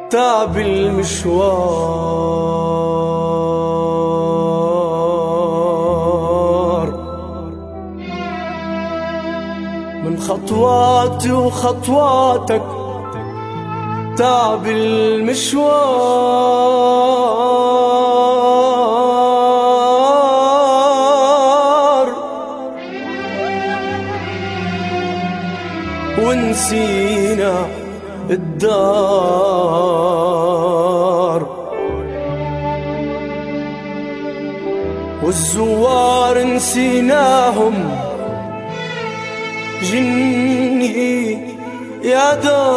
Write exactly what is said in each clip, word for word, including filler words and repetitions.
تعب المشوار من خطواتي وخطواتك، تعب المشوار ونسينا الدار والزوار نسيناهم، جني يا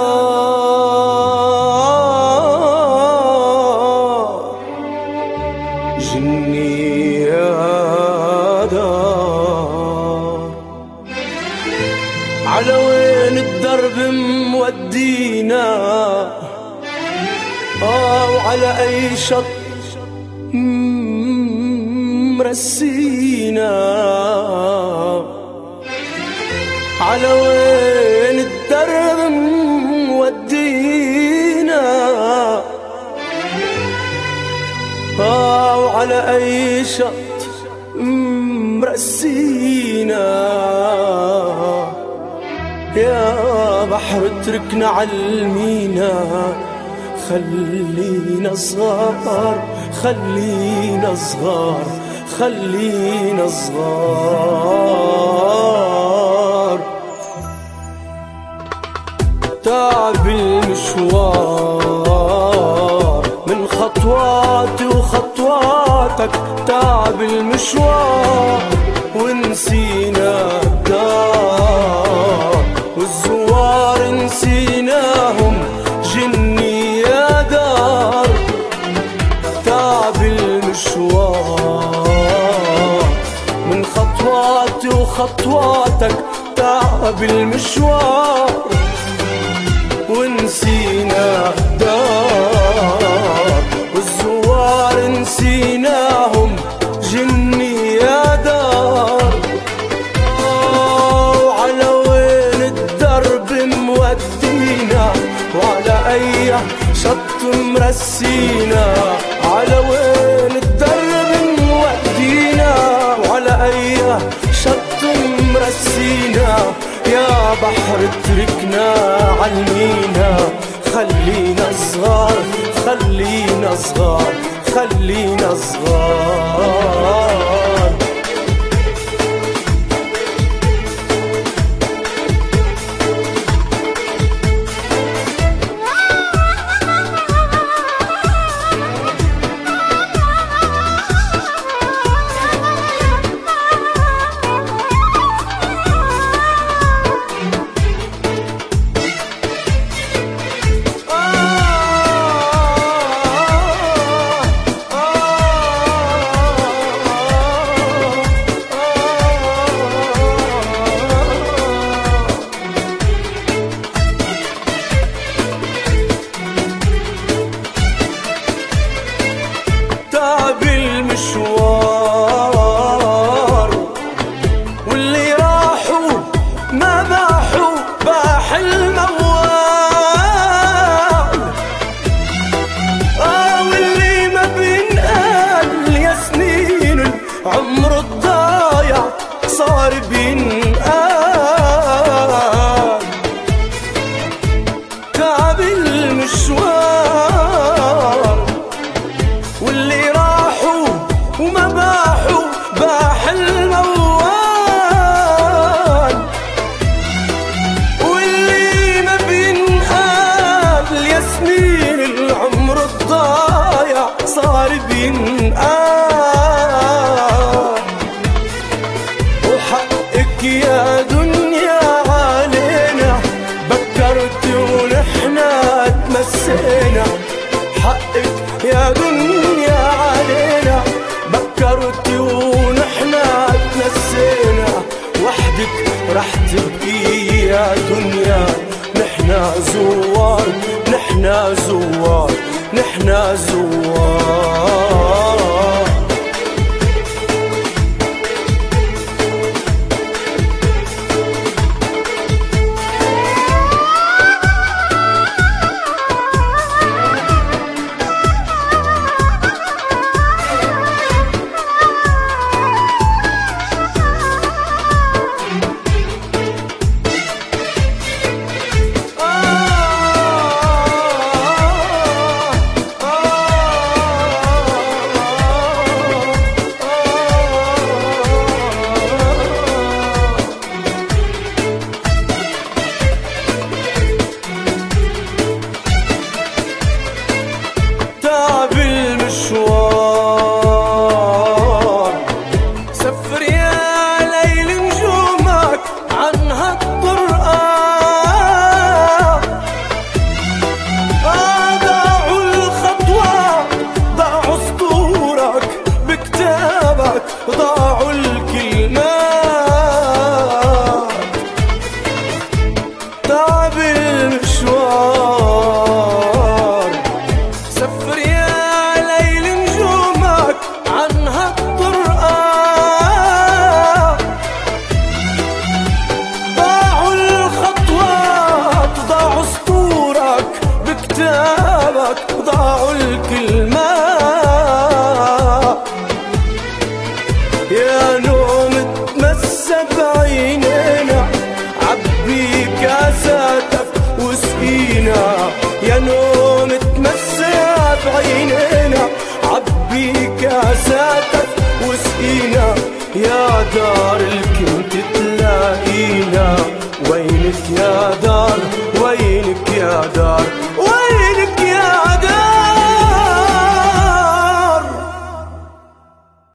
دار جني يا دار. على وين الدرب مودينا؟ آه وعلى أي شط مرسينا؟ على وين الدرب مودينا؟ آه وعلى أي شط مرسينا؟ يا بحر اتركنا عالمينا، خلينا صغار خلينا صغار خلينا صغار. تعب المشوار من خطواتي وخطواتك، تعب المشوار ونسينا الدار والزوار نسيناهم، جني يا دار. تعب المشوار من خطواتي وخطواتك، تعب المشوار ونسينا الدار والزوار نسيناهم، جني يا دار. وعلى وين الدرب مودينا؟ وعلى أي شط مرسينا؟ على وين الدرب مودينا؟ وعلى أي شط مرسينا؟ يا بحر اتركنا عالمينا، خلينا صغار خلينا صغار خلينا صغار. تعب المشوار واللي راحوا ما باحوا باح الموال، آه واللي ما بينقال يا سنين العمر الضايع صار بينقال. تعب المشوار واللي راحوا وما باحوا باح الموال، واللي ما بينقال يا سنين العمر الضايع صار بينقال. وحقك يا دنيا علينا، بكرتي ونحنا تمسينا. حقك يا دنيا علينا، بكرتي ونحنا تنسينا. وحدك رح تبقي يا دنيا، نحنا زوار نحنا زوار نحنا زوار. حقك يا دار